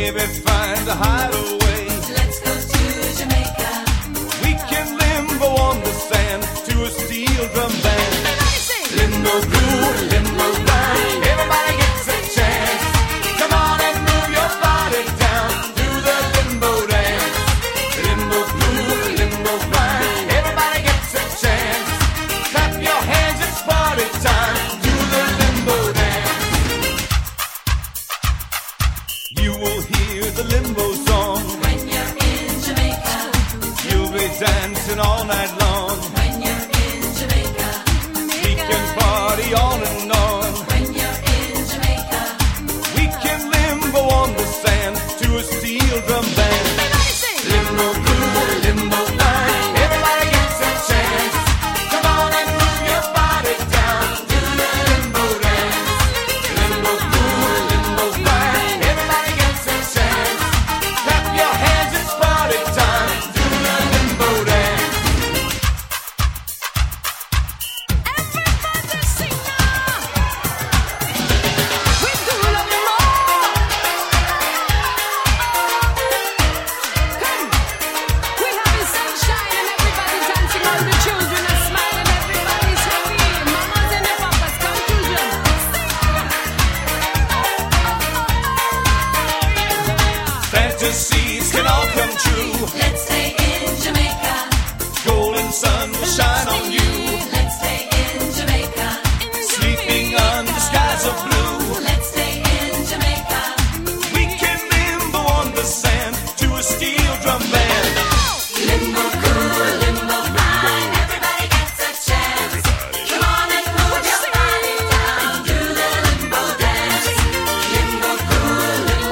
Baby, find a hideaway. Let's go to Jamaica. We can limbo on the sand to a steel drum band. Limbo groove, limbo grind. Everybody gets a chance. Come on and move your body down to the limbo dance. Limbo groove, limbo grind. Everybody gets a chance. Clap your hands, it's party time. Do the limbo dance. You will hear the limbo song When you're in Jamaica. You'll be dancing all night long. When you're in Jamaica. We can party on and on. When you're in Jamaica. We can limbo on the sand to a steel drum band. Limbo groove, limbo grind. Everybody gets a chance. Come on and move your body down to the limbo dance. Limbo groove, limbo grind. Everybody gets a chance. Clap your hands, it's party time. Do the limbo dance. Everybody sing now. We do love you more. Come, we having sunshine and everybody dancing. All the children are smiling. Everybody's happy. Mamas and the papas, come children. Fantasies can all come true. Let's stay in Jamaica. Golden sun will shine on you.